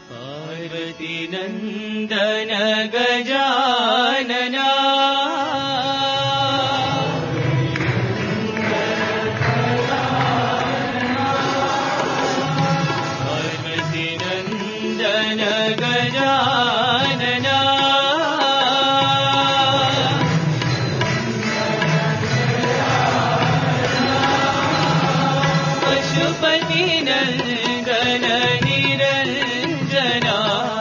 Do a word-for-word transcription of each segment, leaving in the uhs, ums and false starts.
पार्वती नंदन गजानना पार्वती नंदन गजानना पशुपति नंदन निरंजना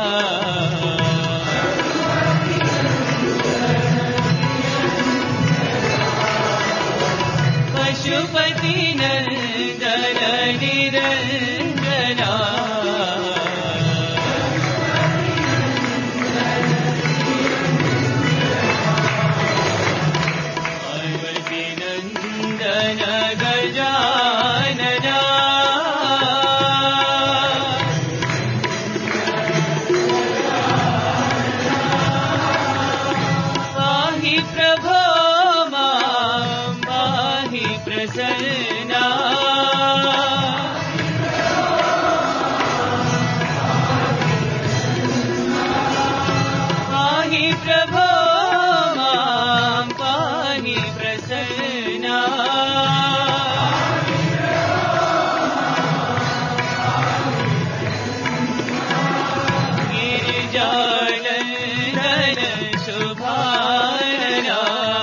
पशुपति नंदन निरंजना पार्वती नंदन गजानना पाहि प्रभो मां पाहि प्रसन्ना पाहि प्रभो मां पाहि प्रसन्ना गिरिजानंदन शुभानना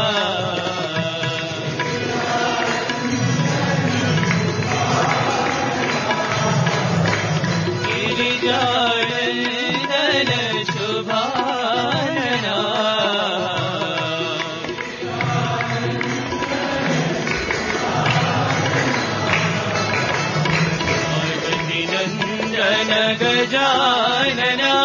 गिरिजानंदन शुभानना पार्वती नंदन गजानना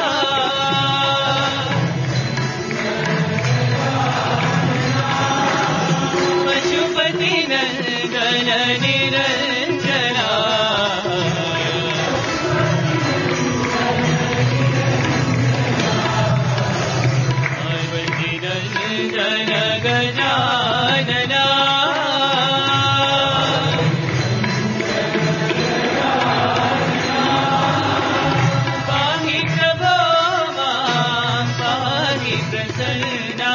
पशुपति नंदन निरंजना पार्वती नंदन गजानना पाहि प्रभो मां पाहि प्रसन्ना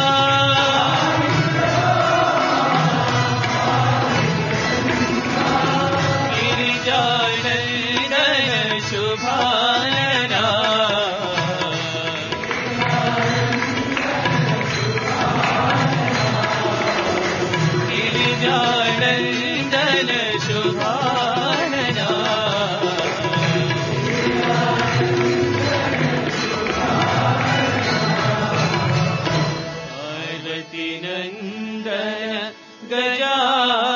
गिरिजानंदन शुभानना गिरिजानंदन शुभानना पार्वती नंदन गजानना